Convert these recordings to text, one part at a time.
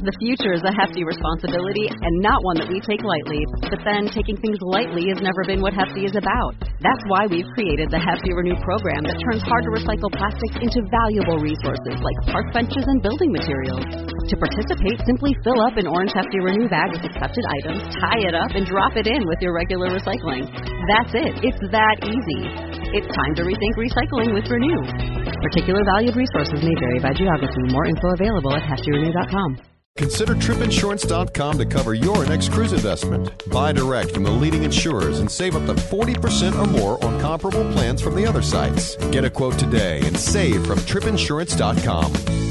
The future is a hefty responsibility and not one that we take lightly. But then, taking things lightly has never been what Hefty is about. That's why we've created the Hefty Renew program that turns hard-to-recycle plastics into valuable resources like park benches and building materials. To participate, simply fill up an orange Hefty Renew bag with accepted items, tie it up, and drop it in with your regular recycling. That's it. It's that easy. It's time to rethink recycling with Renew. Particular valued resources may vary by geography. More info available at heftyrenew.com. Consider tripinsurance.com to cover your next cruise investment. Buy direct from the leading insurers and save up to 40% or more on comparable plans from the other sites. Get a quote today and save from tripinsurance.com.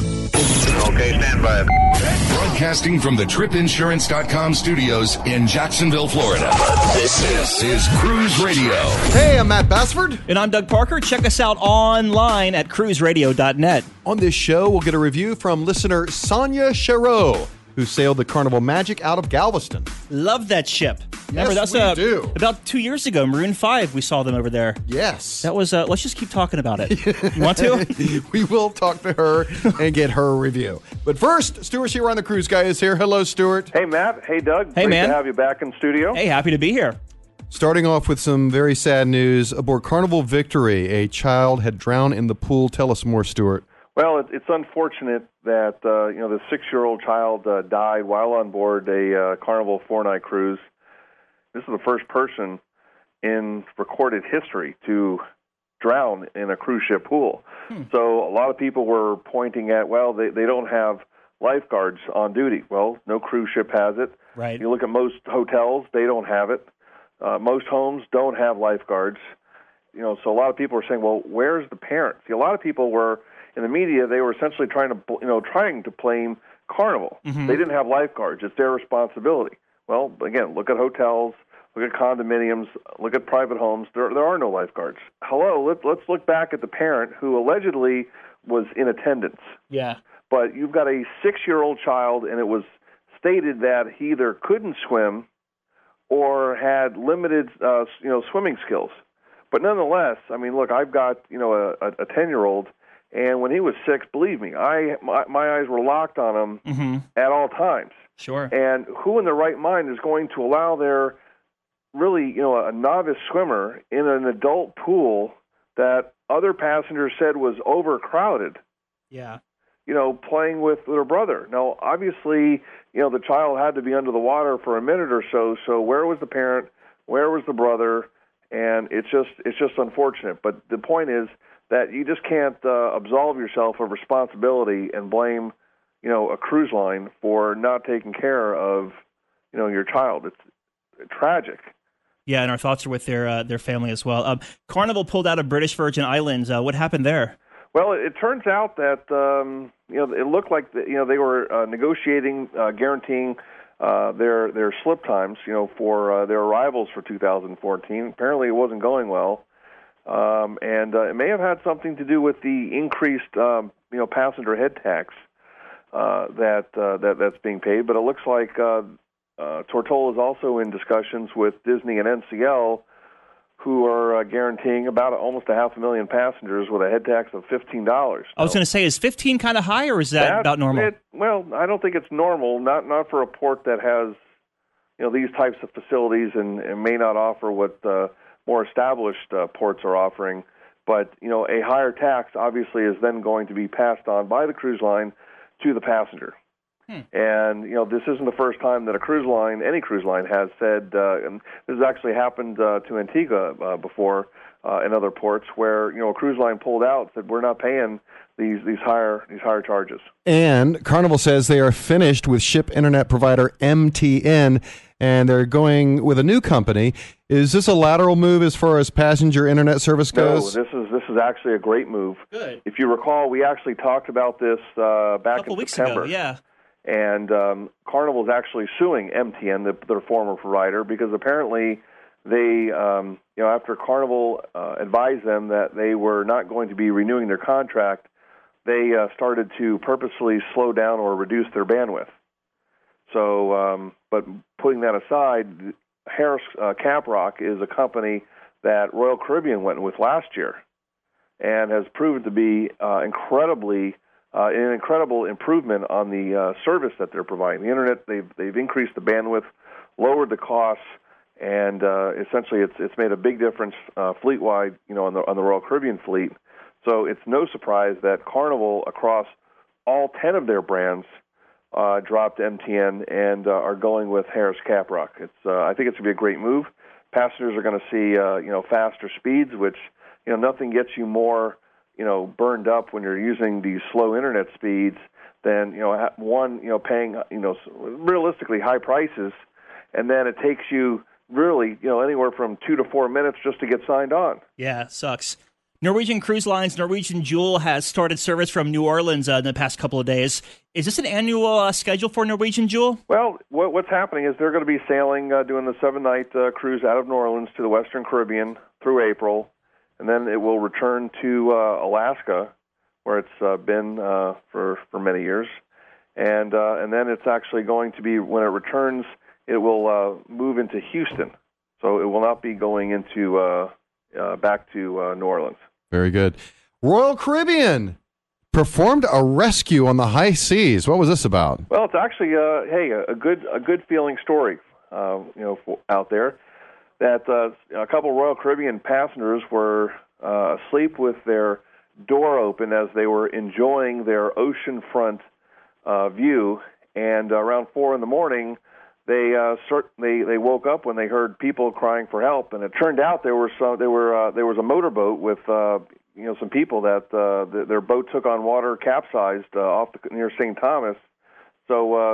Okay, stand by. Broadcasting from the tripinsurance.com studios in Jacksonville, Florida. This is Cruise Radio. Hey, I'm Matt Bassford. And I'm Doug Parker. Check us out online at cruiseradio.net. On this show, we'll get a review from listener Sonia Charot, who sailed the Carnival Magic out of Galveston. Love that ship. Remember, Yes, that's we do. About 2 years ago, Maroon 5, we saw them over there. Yes. That was, let's just keep talking about it. You want to? We will talk to her and get her review. But first, Stuart Shearer on the Cruise Guy is here. Hello, Stuart. Hey, Matt. Hey, Doug. Hey, Great man. to have you back in studio. Hey, happy to be here. Starting off with some very sad news. Aboard Carnival Victory, a child had drowned in the pool. Tell us more, Stuart. Well, it's unfortunate that the 6-year-old child died while on board a Carnival 4-night cruise. This is the first person in recorded history to drown in a cruise ship pool. So a lot of people were pointing at, well, they don't have lifeguards on duty. Well, no cruise ship has it. Right. You look at most hotels, they don't have it. Most homes don't have lifeguards. So a lot of people are saying, well, where's the parent? See, a lot of people were in the media. They were essentially trying to blame Carnival. Mm-hmm. They didn't have lifeguards. It's their responsibility. Well, again, look at hotels, look at condominiums, look at private homes. There are no lifeguards. Hello, let's look back at the parent who allegedly was in attendance. Yeah. But you've got a 6-year-old child, and it was stated that he either couldn't swim or had limited, swimming skills. But nonetheless, I mean, look, I've got, a 10-year-old, and when he was 6, believe me, my eyes were locked on him at all times. Sure. And who in their right mind is going to allow their really, a novice swimmer in an adult pool that other passengers said was overcrowded? Yeah. Playing with their brother. Now, obviously, the child had to be under the water for a minute or so. So where was the parent? Where was the brother? And it's just unfortunate. But the point is that you just can't absolve yourself of responsibility and blame, a cruise line for not taking care of, your child. It's tragic. Yeah, and our thoughts are with their family as well. Carnival pulled out of British Virgin Islands. What happened there? Well, it turns out that it looked like they were negotiating, guaranteeing their slip times, for their arrivals for 2014. Apparently, it wasn't going well, and it may have had something to do with the increased, passenger head tax that's being paid. But it looks like Tortola is also in discussions with Disney and NCL, who are guaranteeing about almost 500,000 passengers with a head tax of $15. I was going to say, is 15 kind of high, or is that about normal? Well, I don't think it's normal, not for a port that has, these types of facilities and may not offer what more established ports are offering. But, a higher tax obviously is then going to be passed on by the cruise line to the passenger. And, this isn't the first time that any cruise line has said, and this has actually happened to Antigua before in other ports where, a cruise line pulled out, said we're not paying these higher charges. And Carnival says they are finished with ship internet provider MTN, and they're going with a new company. Is this a lateral move as far as passenger internet service goes? No, this is actually a great move. Good. If you recall, we actually talked about this back a couple in weeks September. ago, yeah. And Carnival is actually suing MTN, their former provider, because apparently they, after Carnival advised them that they were not going to be renewing their contract, they started to purposely slow down or reduce their bandwidth. So, but putting that aside, Harris Caprock is a company that Royal Caribbean went with last year and has proven to be incredibly an incredible improvement on the service that they're providing. The internet, they've increased the bandwidth, lowered the costs, and essentially it's made a big difference fleet-wide, on the Royal Caribbean fleet. So it's no surprise that Carnival, across all 10 of their brands, dropped MTN and are going with Harris Caprock. I think it's going to be a great move. Passengers are going to see faster speeds, which nothing gets you more burned up when you're using these slow internet speeds than paying realistically high prices, and then it takes you really anywhere from 2 to 4 minutes just to get signed on. Yeah, it sucks. Norwegian Cruise Line's Norwegian Jewel has started service from New Orleans in the past couple of days. Is this an annual schedule for Norwegian Jewel? Well, what's happening is they're going to be sailing, doing the 7-night cruise out of New Orleans to the Western Caribbean through April, and then it will return to Alaska, where it's been for many years, and then it's actually going to be, when it returns, it will move into Houston, so it will not be going into back to New Orleans. Very good. Royal Caribbean performed a rescue on the high seas. What was this about? Well, it's actually a good feeling story, out there. That a couple of Royal Caribbean passengers were asleep with their door open as they were enjoying their oceanfront view, and around 4 a.m. they woke up when they heard people crying for help, and it turned out there was a motorboat with some people that their boat took on water, capsized near St. Thomas. So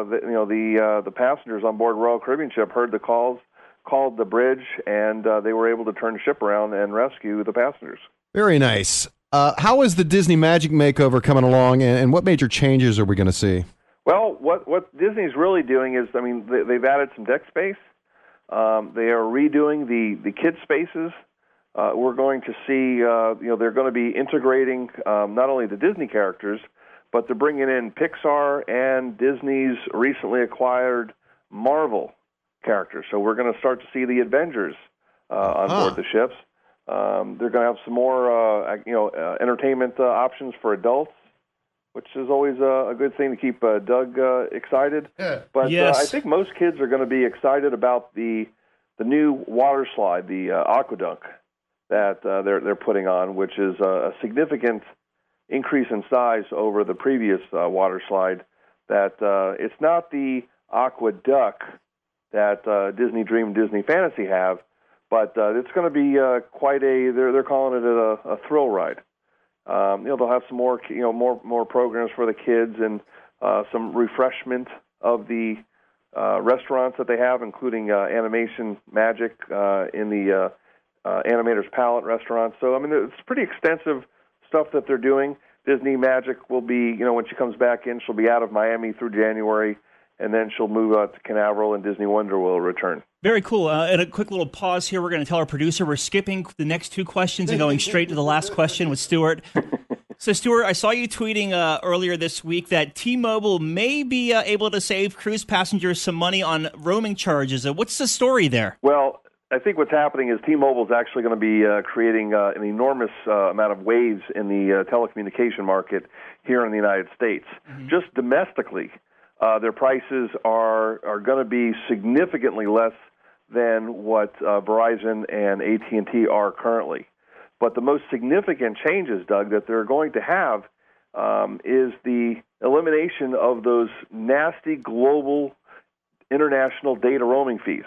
the passengers on board Royal Caribbean ship heard the calls, called the bridge, and they were able to turn the ship around and rescue the passengers. Very nice. How is the Disney Magic Makeover coming along, and what major changes are we going to see? Well, what Disney's really doing is, they've added some deck space. They are redoing the kids' spaces. We're going to see, they're going to be integrating not only the Disney characters, but they're bringing in Pixar and Disney's recently acquired Marvel characters. So we're going to start to see the Avengers on board the ships. They're going to have some more, entertainment options for adults, which is always a good thing to keep Doug excited. Yeah. But yes. I think most kids are going to be excited about the new water slide, the Aquadunk, that they're putting on, which is a significant increase in size over the previous water slide. That it's not the Aquaduck that Disney Dream and Disney Fantasy have, but it's going to be quite a. They're calling it a thrill ride. They'll have some more, more programs for the kids, and some refreshment of the restaurants that they have, including Animation Magic in the Animator's Palette restaurant. So, it's pretty extensive stuff that they're doing. Disney Magic will be, when she comes back in, she'll be out of Miami through January, and then she'll move out to Canaveral, and Disney Wonder will return. Very cool. And a quick little pause here. We're going to tell our producer we're skipping the next 2 questions and going straight to the last question with Stuart. So, Stuart, I saw you tweeting earlier this week that T-Mobile may be able to save cruise passengers some money on roaming charges. What's the story there? Well, I think what's happening is T-Mobile is actually going to be creating an enormous amount of waves in the telecommunication market here in the United States. Mm-hmm. Just domestically, their prices are going to be significantly less than what Verizon and AT&T are currently. But the most significant changes, Doug, that they're going to have is the elimination of those nasty global international data roaming fees.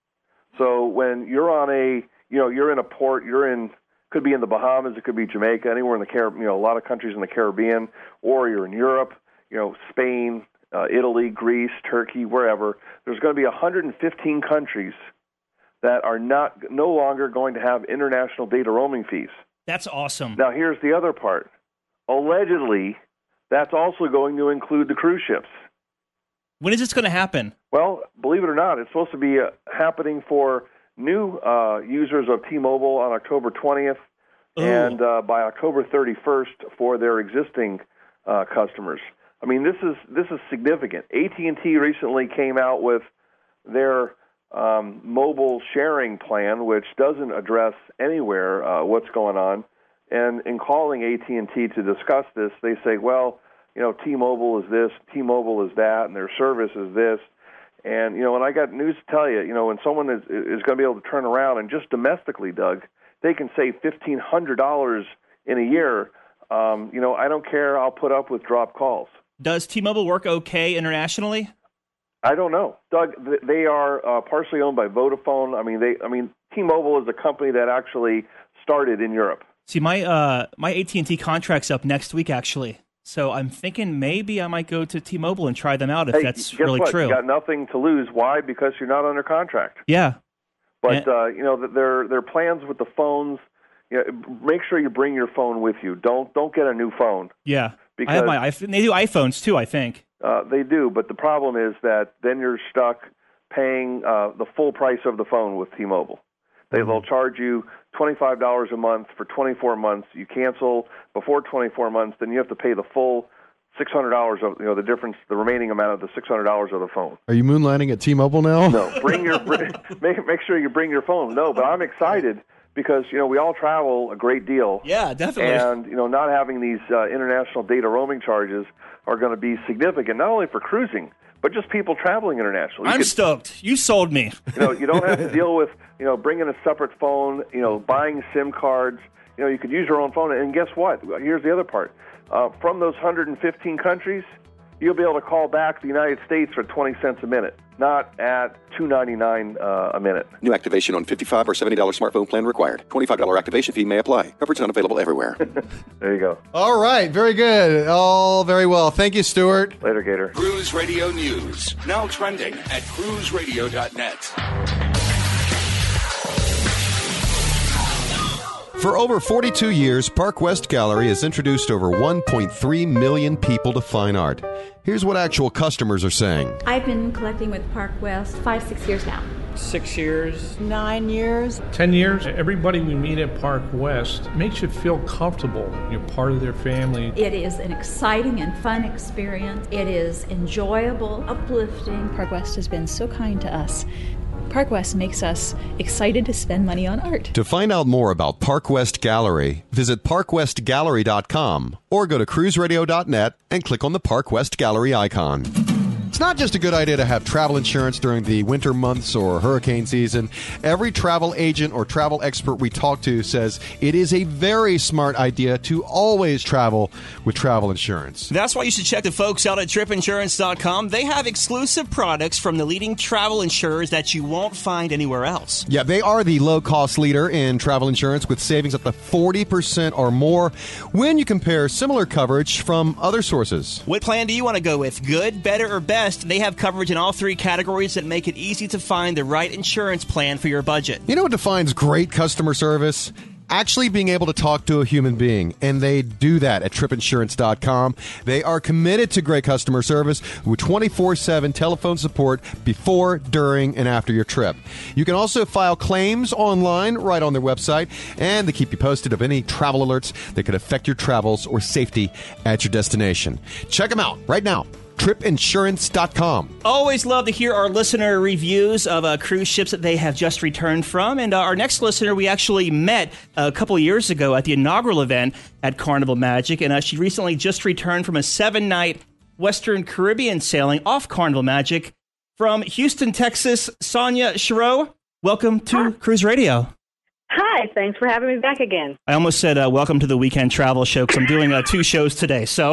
So when you're on you're in a port, could be in the Bahamas, it could be Jamaica, anywhere in the Caribbean, a lot of countries in the Caribbean, or you're in Europe, Spain, Italy, Greece, Turkey, wherever. There's going to be 115 countries that are no longer going to have international data roaming fees. That's awesome. Now, here's the other part. Allegedly, that's also going to include the cruise ships. When is this going to happen? Well, believe it or not, it's supposed to be happening for new users of T-Mobile on October 20th, and by October 31st for their existing customers. This is significant. AT&T recently came out with their mobile sharing plan, which doesn't address anywhere what's going on. And in calling AT&T to discuss this, they say, well, T-Mobile is this, T-Mobile is that, and their service is this. And, and I got news to tell you, when someone is going to be able to turn around and just domestically, Doug, they can save $1,500 in a year. I don't care. I'll put up with drop calls. Does T-Mobile work okay internationally? I don't know, Doug. They are partially owned by Vodafone. T-Mobile is a company that actually started in Europe. See, my AT&T contract's up next week, actually. So I'm thinking maybe I might go to T-Mobile and try them out if that's really true. You got nothing to lose. Why? Because you're not under contract. Yeah. But their plans with the phones. Make sure you bring your phone with you. Don't get a new phone. Yeah. Because I have my iPhone. They do iPhones too, I think. They do, but the problem is that then you're stuck paying the full price of the phone with T-Mobile. They'll charge you $25 a month for 24 months. You cancel before 24 months, then you have to pay the full $600 of the difference, the remaining amount of the $600 of the phone. Are you moonlighting at T-Mobile now? No, make sure you bring your phone. No, but I'm excited because we all travel a great deal. Yeah, definitely. And not having these international data roaming charges are going to be significant, not only for cruising, but just people traveling internationally. I'm stoked. You sold me. You don't have to deal with bringing a separate phone, buying SIM cards. You could use your own phone. And guess what? Here's the other part. From those 115 countries, you'll be able to call back the United States for 20 cents a minute, not at $2.99 a minute. New activation on $55 or $70 smartphone plan required. $25 activation fee may apply. Coverage not available everywhere. There you go. All right. Very good. All very well. Thank you, Stuart. Later, Gator. Cruise Radio News, now trending at cruiseradio.net. For over 42 years, Park West Gallery has introduced over 1.3 million people to fine art. Here's what actual customers are saying. I've been collecting with Park West 5-6 years now. 6 years. 9 years. 10 years. Everybody we meet at Park West makes you feel comfortable. You're part of their family. It is an exciting and fun experience. It is enjoyable, uplifting. Park West has been so kind to us. Park West makes us excited to spend money on art. To find out more about Park West Gallery, visit parkwestgallery.com or go to cruiseradio.net and click on the Park West Gallery icon. It's not just a good idea to have travel insurance during the winter months or hurricane season. Every travel agent or travel expert we talk to says it is a very smart idea to always travel with travel insurance. That's why you should check the folks out at tripinsurance.com. They have exclusive products from the leading travel insurers that you won't find anywhere else. Yeah, they are the low-cost leader in travel insurance with savings up to 40% or more when you compare similar coverage from other sources. What plan do you want to go with? Good, better, or best? They have coverage in all three categories that make it easy to find the right insurance plan for your budget. You know what defines great customer service? Actually being able to talk to a human being, and they do that at tripinsurance.com. They are committed to great customer service with 24/7 telephone support before, during, and after your trip. You can also file claims online right on their website, and they keep you posted of any travel alerts that could affect your travels or safety at your destination. Check them out right now. tripinsurance.com. Always love to hear our listener reviews of cruise ships that they have just returned from. And our next listener we actually met a couple of years ago at the inaugural event at Carnival Magic. And she recently just returned from a 7-night Western Caribbean sailing off Carnival Magic from Houston, Texas. Sonia Shiro, welcome to Cruise Radio. Hi, thanks for having me back again. I almost said welcome to the Weekend Travel Show because I'm doing 2 shows today. So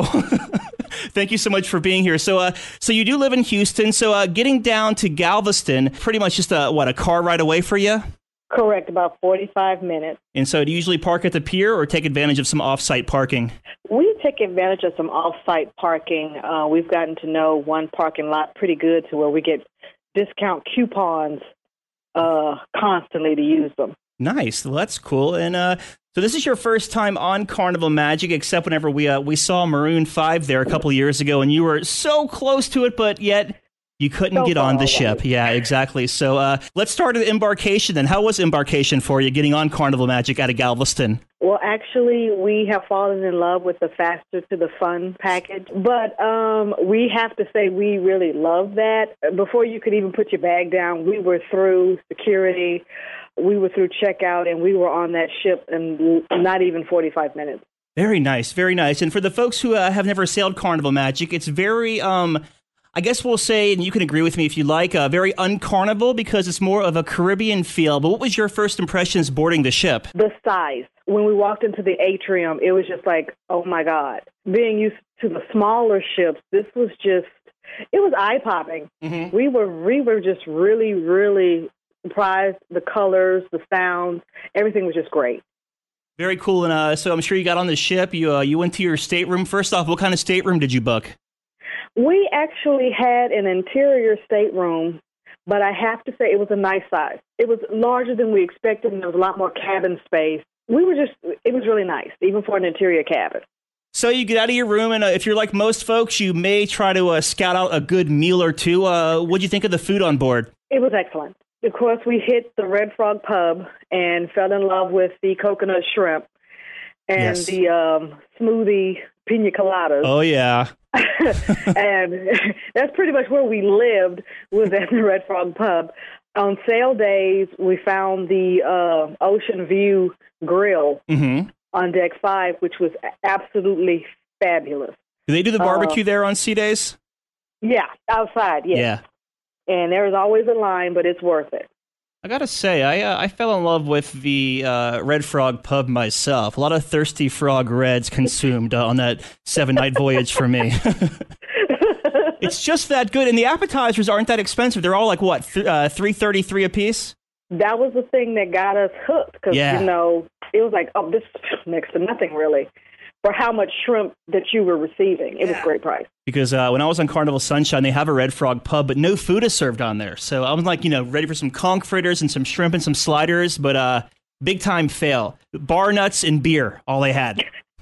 thank you so much for being here. So you do live in Houston. So getting down to Galveston, pretty much just a car ride away for you? Correct, about 45 minutes. And so do you usually park at the pier or take advantage of some off-site parking? We take advantage of some off-site parking. We've gotten to know one parking lot pretty good to where we get discount coupons constantly to use them. Nice. Well, that's cool. And so this is your first time on Carnival Magic, except whenever we saw Maroon 5 there a couple of years ago, and you were so close to it, but yet you couldn't get on the ship. Yeah, exactly. So let's start at embarkation then. How was embarkation for you, getting on Carnival Magic out of Galveston? Well, actually, we have fallen in love with the Faster to the Fun package. But we have to say we really love that. Before you could even put your bag down, we were through security. We were through checkout, and we were on that ship in not even 45 minutes. Very nice, very nice. And for the folks who have never sailed Carnival Magic, it's very, I guess we'll say, and you can agree with me if you like, very uncarnival because it's more of a Caribbean feel. But what was your first impressions boarding the ship? The size. When we walked into the atrium, it was just like, oh my God. Being used to the smaller ships, this was just, it was eye-popping. Mm-hmm. We were just really, really surprised. The colors, the sounds, everything was just great. Very cool. And so I'm sure you got on the ship. You went to your stateroom. First off, what kind of stateroom did you book? We actually had an interior stateroom, but I have to say it was a nice size. It was larger than we expected, and there was a lot more cabin space. It was really nice, even for an interior cabin. So you get out of your room, and if you're like most folks, you may try to scout out a good meal or two. What'd you think of the food on board? It was excellent. Of course, we hit the Red Frog Pub and fell in love with the coconut shrimp and the smoothie pina coladas. Oh, yeah. And that's pretty much where we lived, was at the Red Frog Pub. On sale days, we found the Ocean View Grill on Deck 5, which was absolutely fabulous. Do they do the barbecue there on sea days? Yeah, outside, yes. Yeah. And there's always a line, but it's worth it. I gotta say, I fell in love with the Red Frog Pub myself. A lot of thirsty frog reds consumed on that 7-night voyage for me. It's just that good, and the appetizers aren't that expensive. They're all like what, $3.33 a piece? That was the thing that got us hooked because it was like, oh, this is next to nothing really for how much shrimp that you were receiving. It was a great price. Because when I was on Carnival Sunshine, they have a Red Frog Pub, but no food is served on there. So I was like, ready for some conch fritters and some shrimp and some sliders, but big time fail. Bar nuts and beer, all they had.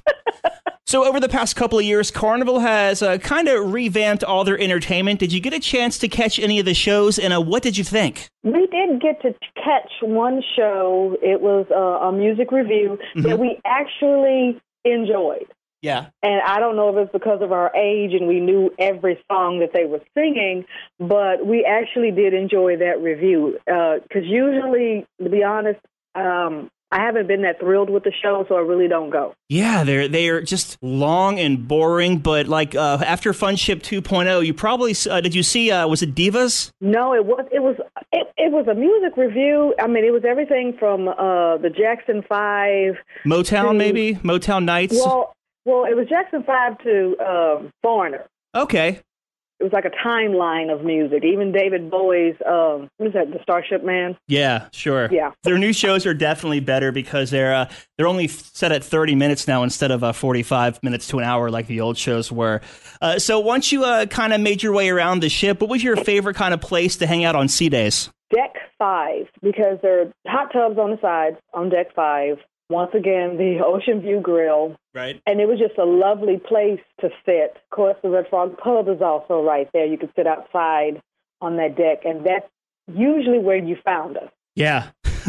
So over the past couple of years, Carnival has kind of revamped all their entertainment. Did you get a chance to catch any of the shows, and what did you think? We did get to catch one show. It was a music review that we actually enjoyed. Yeah. And I don't know if it's because of our age and we knew every song that they were singing, but we actually did enjoy that review. Because usually, to be honest, I haven't been that thrilled with the show, so I really don't go. Yeah, they are just long and boring, but like after Fun Ship 2.0, you probably did you see was it Divas? No, it was a music review. I mean, it was everything from the Jackson 5, Motown maybe, Motown Nights. Well, it was Jackson 5 to Foreigner. Okay. It was like a timeline of music. Even David Bowie's, what is that, The Starship Man? Yeah, sure. Yeah. Their new shows are definitely better because they're only set at 30 minutes now instead of 45 minutes to an hour like the old shows were. So once you kind of made your way around the ship, what was your favorite kind of place to hang out on sea days? Deck 5, because there are hot tubs on the sides on Deck 5. Once again, the Ocean View Grill. Right. And it was just a lovely place to sit. Of course, the Red Frog Pub is also right there. You could sit outside on that deck, and that's usually where you found us. Yeah.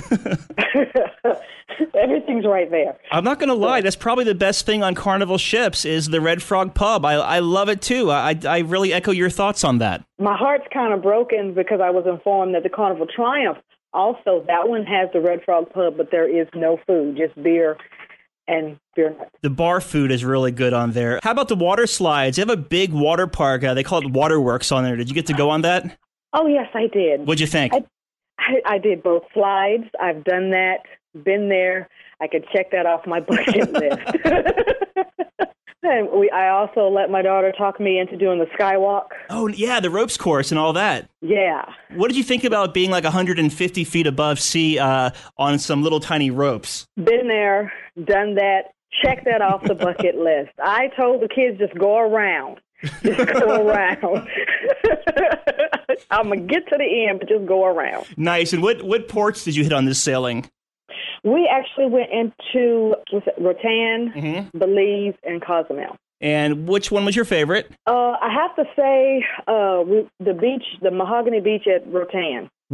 Everything's right there. I'm not going to lie. That's probably the best thing on Carnival ships is the Red Frog Pub. I love it, too. I really echo your thoughts on that. My heart's kind of broken because I was informed that the Carnival Triumph, also, that one has the Red Frog Pub, but there is no food, just beer and beer nuts. The bar food is really good on there. How about the water slides? They have a big water park. They call it Waterworks on there. Did you get to go on that? Oh, yes, I did. What'd you think? I did both slides. I've done that, been there. I could check that off my bucket list. And I also let my daughter talk me into doing the skywalk. Oh, yeah, the ropes course and all that. Yeah. What did you think about being like 150 feet above sea on some little tiny ropes? Been there, done that, check that off the bucket list. I told the kids, just go around. Just go around. I'm going to get to the end, but just go around. Nice. And what ports did you hit on this sailing? We actually went into Roatan, Belize, and Cozumel. And which one was your favorite? I have to say the beach, the Mahogany Beach at Roatan.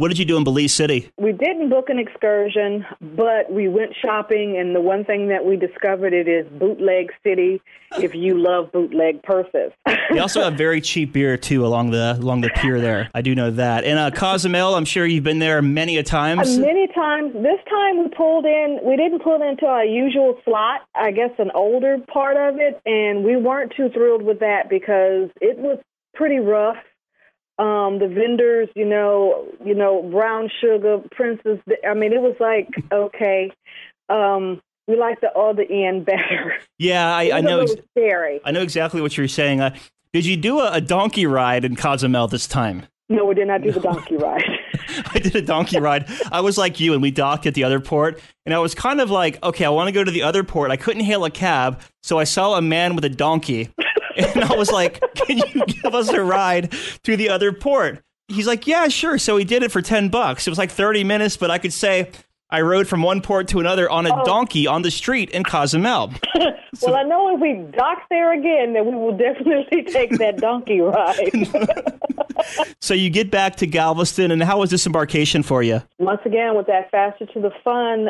What did you do in Belize City? We didn't book an excursion, but we went shopping, and the one thing that we discovered, it is bootleg city if you love bootleg purses. They also have very cheap beer, too, along the pier there. I do know that. And Cozumel, I'm sure you've been there many a times. Many times. This time we didn't pull into our usual slot, I guess an older part of it, and we weren't too thrilled with that because it was pretty rough. The vendors, brown sugar, Princess. I mean, it was like, okay, we like the other end better. Yeah, I know. Scary. I know exactly what you're saying. Did you do a donkey ride in Cozumel this time? No, we did not do the donkey ride. I did a donkey ride. I was like you, and we docked at the other port, and I was kind of like, okay, I want to go to the other port. I couldn't hail a cab, so I saw a man with a donkey. And I was like, can you give us a ride to the other port? He's like, yeah, sure. So he did it for $10. It was like 30 minutes, but I could say I rode from one port to another on a donkey on the street in Cozumel. Well, I know if we dock there again, then we will definitely take that donkey ride. So you get back to Galveston, and how was disembarkation for you? Once again, with that Faster to the Fun,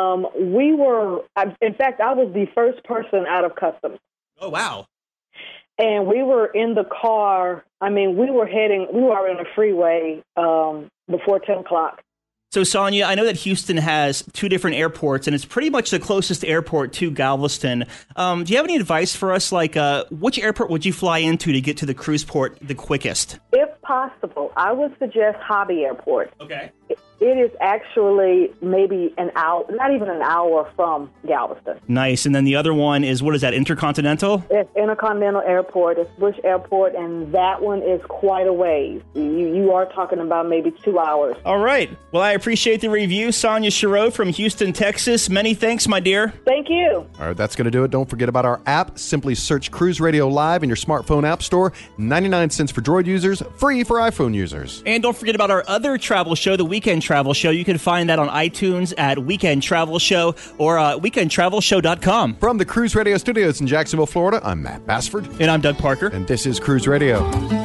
in fact, I was the first person out of customs. Oh, wow. And we were in the car. I mean, we were on a freeway before 10 o'clock. So, Sonia, I know that Houston has two different airports, and it's pretty much the closest airport to Galveston. Do you have any advice for us, like which airport would you fly into to get to the cruise port the quickest? If possible, I would suggest Hobby Airport. Okay. It is actually maybe an hour, not even an hour from Galveston. Nice. And then the other one is, what is that, Intercontinental? It's Intercontinental Airport. It's Bush Airport, and that one is quite a ways. You are talking about maybe 2 hours. All right. Well, I appreciate the review. Sonia Chereau from Houston, Texas. Many thanks, my dear. Thank you. All right, that's going to do it. Don't forget about our app. Simply search Cruise Radio Live in your smartphone app store. 99 cents for Droid users, free for iPhone users. And don't forget about our other travel show, the Weekend Travel Show. You can find that on iTunes at Weekend Travel Show or weekendtravelshow.com. From the Cruise Radio Studios in Jacksonville, Florida, I'm Matt Bassford. And I'm Doug Parker. And this is Cruise Radio.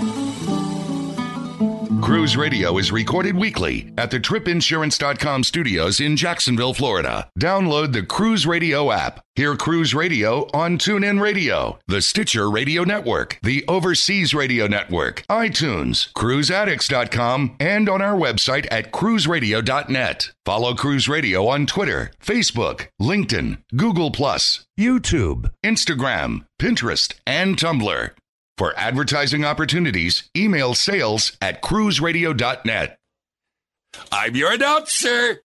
Cruise Radio is recorded weekly at the TripInsurance.com studios in Jacksonville, Florida. Download the Cruise Radio app. Hear Cruise Radio on TuneIn Radio, the Stitcher Radio Network, the Overseas Radio Network, iTunes, CruiseAddicts.com, and on our website at cruiseradio.net. Follow Cruise Radio on Twitter, Facebook, LinkedIn, Google+, YouTube, Instagram, Pinterest, and Tumblr. For advertising opportunities, email sales@cruiseradio.net. I'm your announcer,